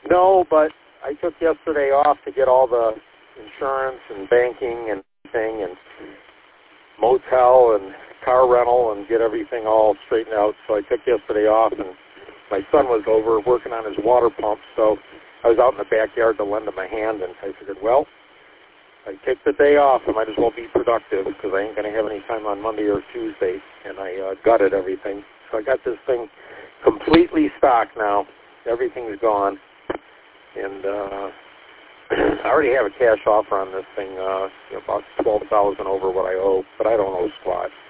No, but I took yesterday off to get all the insurance and banking and everything and motel and car rental and get everything all straightened out. So I took yesterday off, and my son was over working on his water pump, so I was out in the backyard to lend him a hand, and I figured, well, I take the day off, I might as well be productive because I ain't going to have any time on Monday or Tuesday, and I gutted everything. So I got this thing completely stocked now. Everything's gone, and I already have a cash offer on this thing, about $12,000 over what I owe, but I don't owe squat.